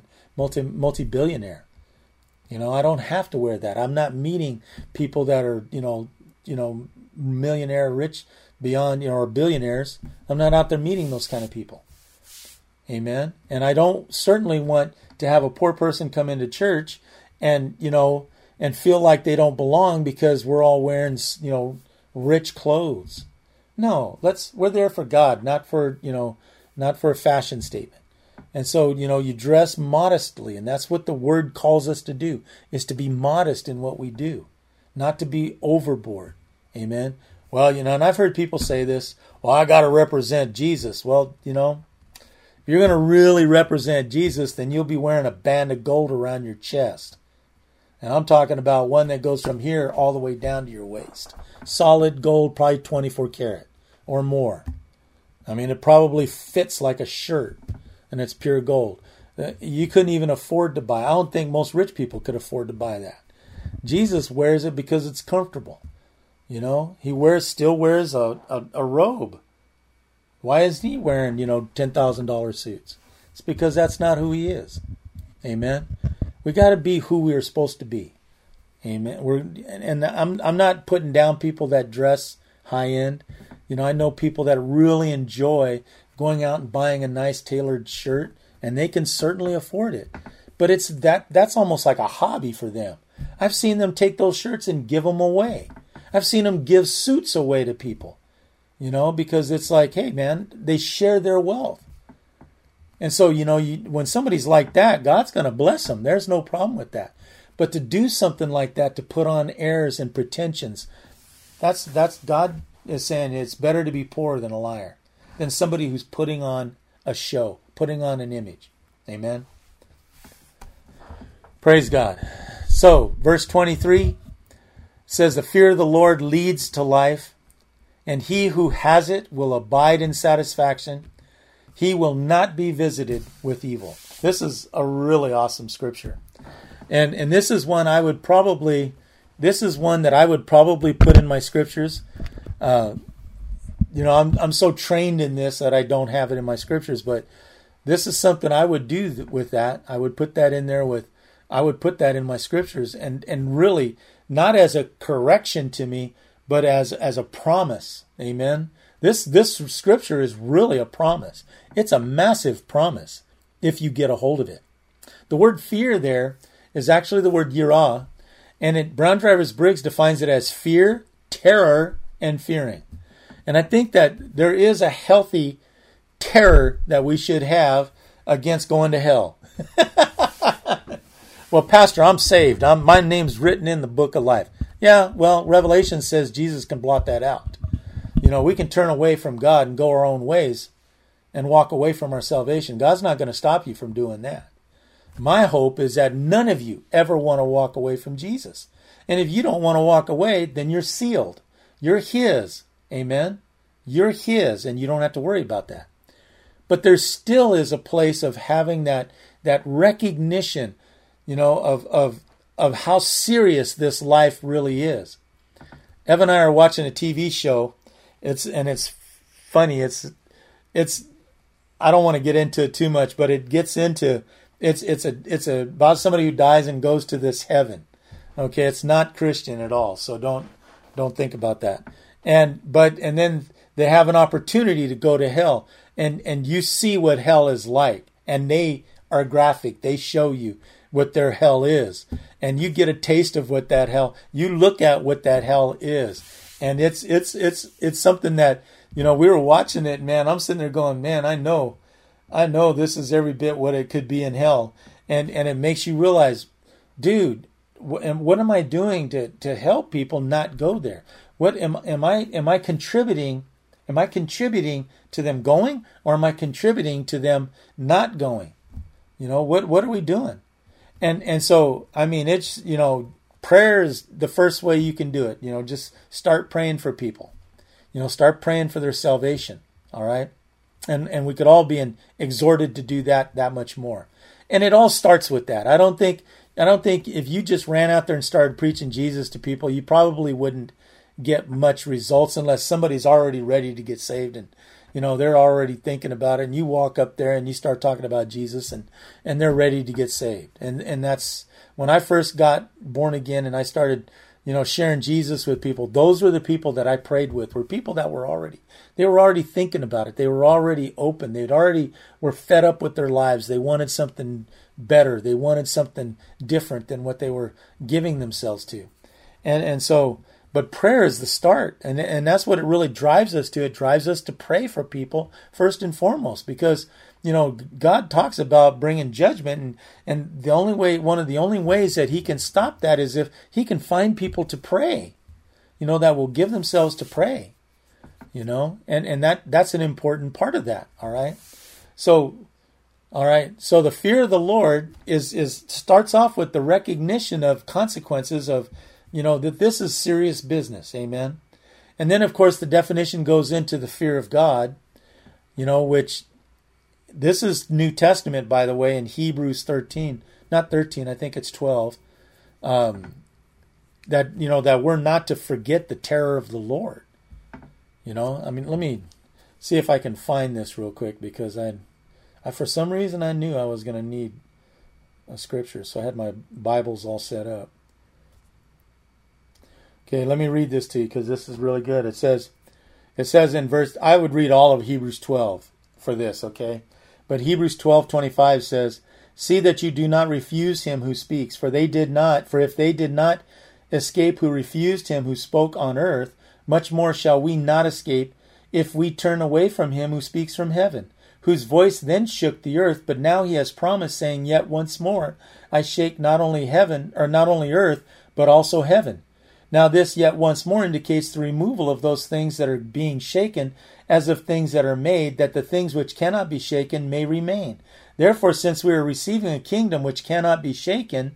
I don't have to wear that. I'm not meeting people that are, millionaire, rich beyond, or billionaires. I'm not out there meeting those kind of people. Amen. And I don't certainly want to have a poor person come into church and feel like they don't belong because we're all wearing, rich clothes. No, we're there for God, not for a fashion statement. And so, you dress modestly, and that's what the word calls us to do, is to be modest in what we do, not to be overboard. Amen. Well, and I've heard people say this, well, I got to represent Jesus. Well, if you're going to really represent Jesus, then you'll be wearing a band of gold around your chest. And I'm talking about one that goes from here all the way down to your waist. Solid gold, probably 24 karat or more. It probably fits like a shirt, and it's pure gold. You couldn't even afford to buy. I don't think most rich people could afford to buy that. Jesus wears it because it's comfortable. He still wears a robe. Why is he wearing, $10,000 suits? It's because that's not who he is. Amen. We got to be who we are supposed to be. Amen. I'm not putting down people that dress high end. I know people that really enjoy going out and buying a nice tailored shirt, and they can certainly afford it. But that's almost like a hobby for them. I've seen them take those shirts and give them away. I've seen them give suits away to people, because it's like, hey man, they share their wealth. And so, when somebody's like that, God's going to bless them. There's no problem with that. But to do something like that, to put on airs and pretensions, that's God is saying it's better to be poor than a liar, than somebody who's putting on a show, putting on an image. Amen. Praise God. So, verse 23 says, the fear of the Lord leads to life, and he who has it will abide in satisfaction. He will not be visited with evil. This is a really awesome scripture. And this is one that I would probably put in my scriptures. I'm so trained in this that I don't have it in my scriptures, but this is something I would do with that. I would put that in there I would put that in my scriptures and really not as a correction to me, but as a promise. Amen. This scripture is really a promise. It's a massive promise if you get a hold of it. The word fear there is actually the word yirah, and Brown Drivers Briggs defines it as fear, terror, and fearing. And I think that there is a healthy terror that we should have against going to hell. Well, Pastor, I'm saved. My name's written in the book of life. Yeah, well, Revelation says Jesus can blot that out. We can turn away from God and go our own ways and walk away from our salvation. God's not going to stop you from doing that. My hope is that none of you ever want to walk away from Jesus. And if you don't want to walk away, then you're sealed. You're His. Amen? You're His, and you don't have to worry about that. But there still is a place of having that recognition, of how serious this life really is. Ev and I are watching a TV show. It's funny. It's I don't want to get into it too much, but it gets into it's about somebody who dies and goes to this heaven. Okay, it's not Christian at all, so don't think about that. And then they have an opportunity to go to hell, and you see what hell is like, and they are graphic. They show you what their hell is, and you get a taste of what that hell. You look at what that hell is, and it's something that we were watching it. Man, I'm sitting there going, man, I know this is every bit what it could be in hell, and it makes you realize, dude, what am I doing to help people not go there? What am I contributing? Am I contributing to them going, or am I contributing to them not going? What are we doing? And so, I mean, it's, prayer is the first way you can do it. Just start praying for people. Start praying for their salvation. All right. And we could all be exhorted to do that much more. And it all starts with that. I don't think if you just ran out there and started preaching Jesus to people, you probably wouldn't get much results unless somebody's already ready to get saved and they're already thinking about it, and you walk up there and you start talking about Jesus and they're ready to get saved. And that's when I first got born again and I started, sharing Jesus with people. Those were the people that I prayed with, were people that were already thinking about it. They were already open. Were fed up with their lives. They wanted something better. They wanted something different than what they were giving themselves to. And so, but prayer is the start, and that's what it really drives us to. It drives us to pray for people first and foremost, because God talks about bringing judgment, and one of the only ways that He can stop that is if He can find people to pray, that will give themselves to pray, and that's an important part of that. All right, so the fear of the Lord starts off with the recognition of consequences of. That this is serious business. Amen. And then, of course, the definition goes into the fear of God, which this is New Testament, by the way, in Hebrews 13, not 13, I think it's 12, that we're not to forget the terror of the Lord. Let me see if I can find this real quick, because I for some reason I knew I was going to need a scripture, so I had my Bibles all set up. Okay, let me read this to you because this is really good. It says in verse, I would read all of Hebrews 12 for this, okay? But Hebrews 12:25 says, see that you do not refuse him who speaks, for if they did not escape who refused him who spoke on earth, much more shall we not escape if we turn away from him who speaks from heaven, whose voice then shook the earth, but now he has promised, saying, Yet once more I shake not only heaven, or not only earth, but also heaven. Now this yet once more indicates the removal of those things that are being shaken, as of things that are made, that the things which cannot be shaken may remain. Therefore, since we are receiving a kingdom which cannot be shaken,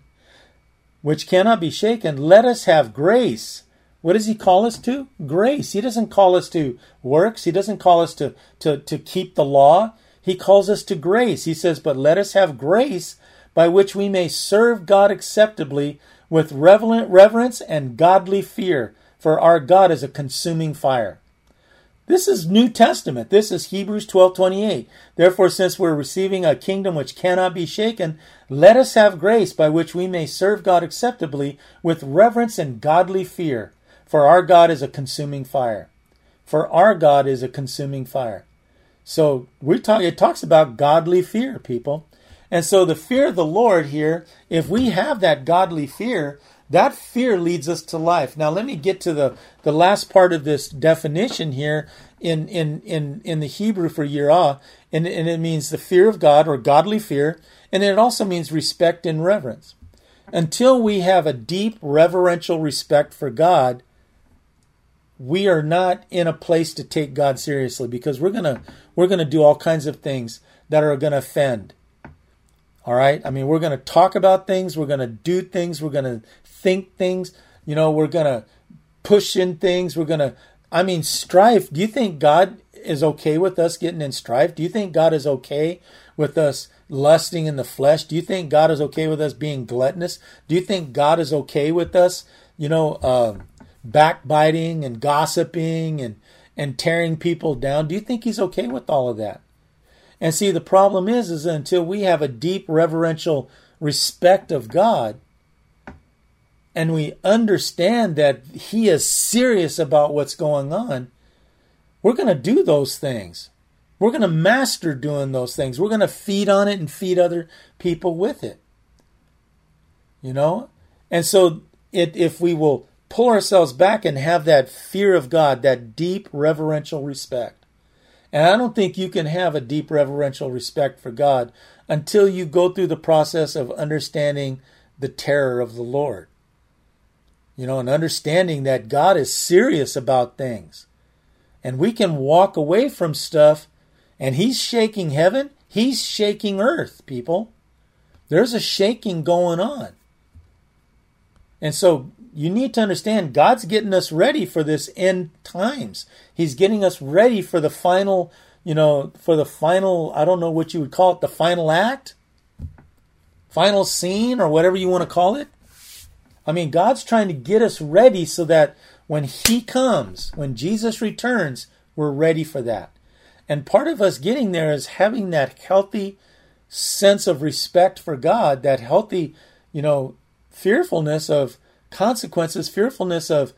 let us have grace. What does he call us to? Grace. He doesn't call us to works. He doesn't call us to keep the law. He calls us to grace. He says, but let us have grace by which we may serve God acceptably with reverence and godly fear, for our God is a consuming fire. This is New Testament. This is Hebrews 12:28. Therefore, since we're receiving a kingdom which cannot be shaken, let us have grace by which we may serve God acceptably with reverence and godly fear. For our God is a consuming fire. For our God is a consuming fire. So it talks about godly fear, people. And so the fear of the Lord here, if we have that godly fear, that fear leads us to life. Now let me get to the last part of this definition here in the Hebrew for yirah, and it means the fear of God or godly fear, and it also means respect and reverence. Until we have a deep reverential respect for God, we are not in a place to take God seriously, because we're gonna do all kinds of things that are going to offend. All right? I mean, we're going to talk about things, we're going to do things, we're going to think things, we're going to push in things, strife. Do you think God is okay with us getting in strife? Do you think God is okay with us lusting in the flesh? Do you think God is okay with us being gluttonous? Do you think God is okay with us, backbiting and gossiping and tearing people down? Do you think he's okay with all of that? And see, the problem is until we have a deep reverential respect of God, and we understand that he is serious about what's going on, we're going to do those things. We're going to master doing those things. We're going to feed on it and feed other people with it. And so if we will pull ourselves back and have that fear of God, that deep reverential respect. And I don't think you can have a deep reverential respect for God until you go through the process of understanding the terror of the Lord. And understanding that God is serious about things. And we can walk away from stuff, and he's shaking heaven, he's shaking earth, people. There's a shaking going on. And so you need to understand God's getting us ready for this end times. He's getting us ready for the final, I don't know what you would call it, the final act, final scene, or whatever you want to call it. I mean, God's trying to get us ready so that when he comes, when Jesus returns, we're ready for that. And part of us getting there is having that healthy sense of respect for God, that healthy, fearfulness of consequences, fearfulness of,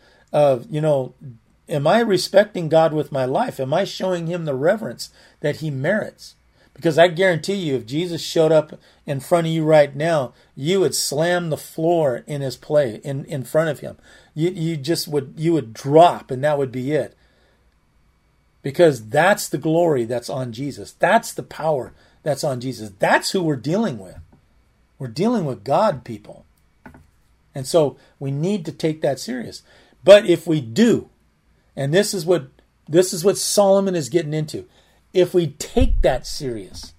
am I respecting God with my life? Am I showing him the reverence that he merits? Because I guarantee you, if Jesus showed up in front of you right now, you would slam the floor in his play in front of him. You would drop, and that would be it. Because that's the glory that's on Jesus. That's the power that's on Jesus. That's who we're dealing with. We're dealing with God, people. And so we need to take that serious. But if we do, and this is what Solomon is getting into, if we take that serious,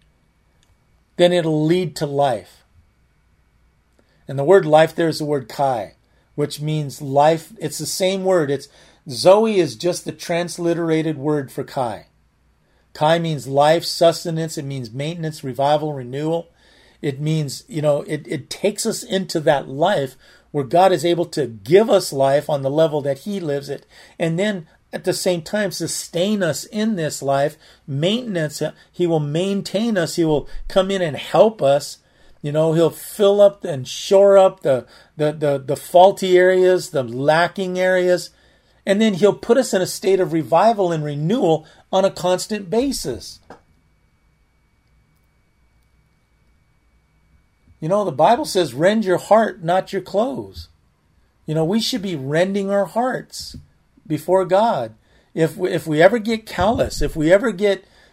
then it'll lead to life. And the word life there is the word kai, which means life. It's the same word. It's Zoe is just the transliterated word for kai. Kai means life, sustenance. It means maintenance, revival, renewal. It means, it takes us into that life where God is able to give us life on the level that he lives it. And then at the same time, sustain us in this life, maintenance. He will maintain us. He will come in and help us. He'll fill up and shore up the faulty areas, the lacking areas. And then he'll put us in a state of revival and renewal on a constant basis. The Bible says, rend your heart, not your clothes. We should be rending our hearts before God. If we ever get callous, if we ever get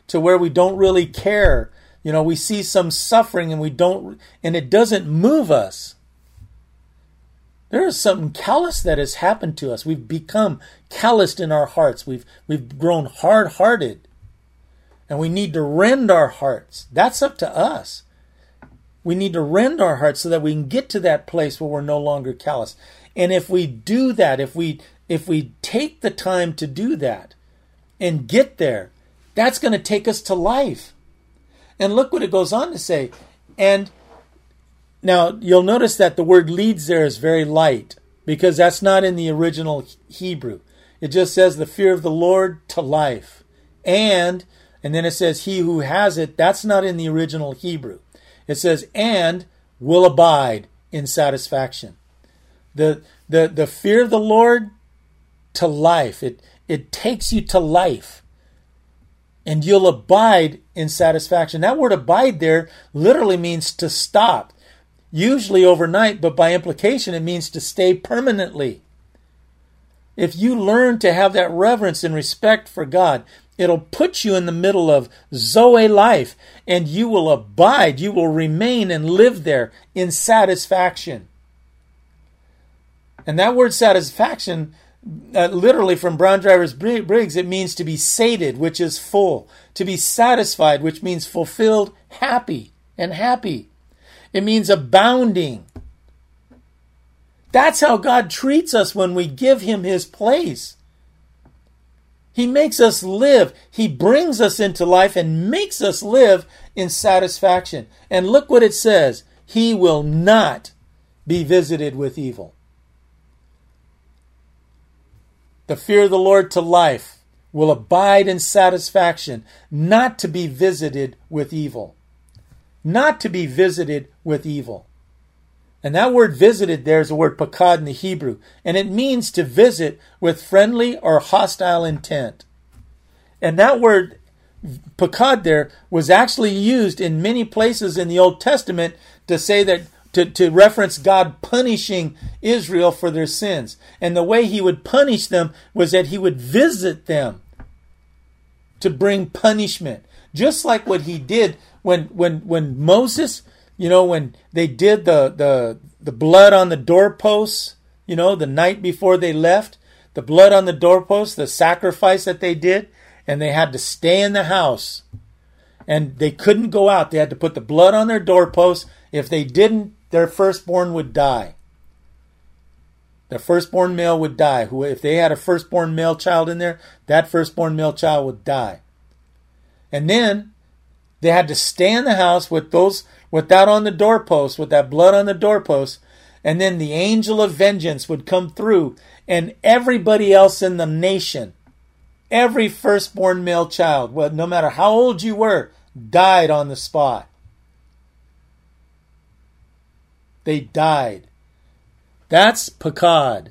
to where we don't really care. We see some suffering and it doesn't move us. There is something callous that has happened to us. We've become calloused in our hearts. We've grown hard-hearted. And we need to rend our hearts. That's up to us. We need to rend our hearts so that we can get to that place where we're no longer callous. And if we do that, if we take the time to do that and get there, that's going to take us to life. And look what it goes on to say. And now you'll notice that the word leads there is very light, because that's not in the original Hebrew. It just says the fear of the Lord to life. And then it says he who has it. That's not in the original Hebrew. It says and will abide in satisfaction. The fear of the Lord to life. It takes you to life. And you'll abide in satisfaction. That word abide there literally means to stop. Usually overnight, but by implication it means to stay permanently. If you learn to have that reverence and respect for God, it'll put you in the middle of Zoe life, and you will abide, you will remain and live there in satisfaction. And that word satisfaction, literally from Brown Drivers Briggs, it means to be sated, which is full. To be satisfied, which means fulfilled, happy. It means abounding. That's how God treats us when we give him his place. He makes us live. He brings us into life and makes us live in satisfaction. And look what it says. He will not be visited with evil. The fear of the Lord to life will abide in satisfaction, not to be visited with evil. Not to be visited with evil. And that word visited there is the word pakad in the Hebrew. And it means to visit with friendly or hostile intent. And that word pakad there was actually used in many places in the Old Testament to say that to reference God punishing Israel for their sins. And the way he would punish them was that he would visit them to bring punishment. Just like what he did when Moses, when they did the blood on the doorposts, the night before they left, the blood on the doorposts, the sacrifice that they did, and they had to stay in the house. And they couldn't go out. They had to put the blood on their doorposts. If they didn't, their firstborn would die. Their firstborn male would die. If they had a firstborn male child in there, that firstborn male child would die. And then they had to stay in the house with that on the doorpost, with that blood on the doorpost. And then the angel of vengeance would come through, and everybody else in the nation, every firstborn male child, well, no matter how old you were, died on the spot. They died. That's pakad.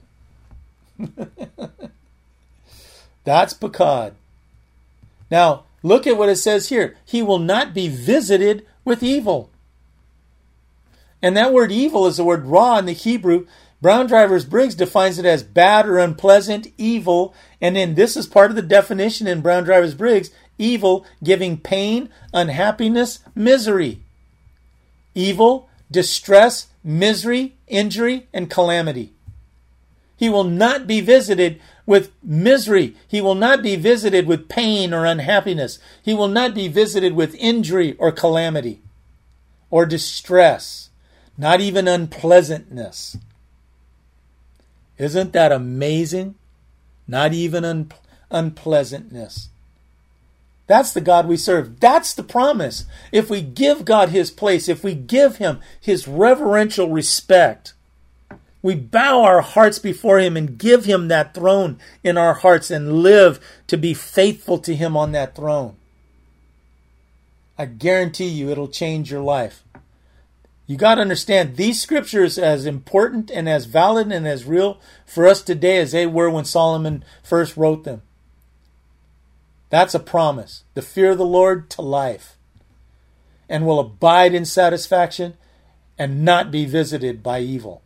That's pakad. Now, look at what it says here. He will not be visited with evil. And that word evil is the word ra in the Hebrew. Brown Drivers Briggs defines it as bad or unpleasant, evil. And then this is part of the definition in Brown Drivers Briggs. Evil, giving pain, unhappiness, misery. Evil, distress, misery, injury, and calamity. He will not be visited with misery. He will not be visited with pain or unhappiness. He will not be visited with injury or calamity or distress, not even unpleasantness. Isn't that amazing? Not even unpleasantness. That's the God we serve. That's the promise. If we give God his place, if we give him his reverential respect, we bow our hearts before him and give him that throne in our hearts and live to be faithful to him on that throne. I guarantee you it'll change your life. You got to understand, these scriptures are as important and as valid and as real for us today as they were when Solomon first wrote them. That's a promise. The fear of the Lord to life. And will abide in satisfaction and not be visited by evil.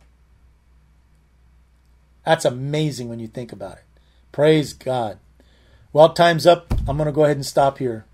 That's amazing when you think about it. Praise God. Well, time's up. I'm going to go ahead and stop here.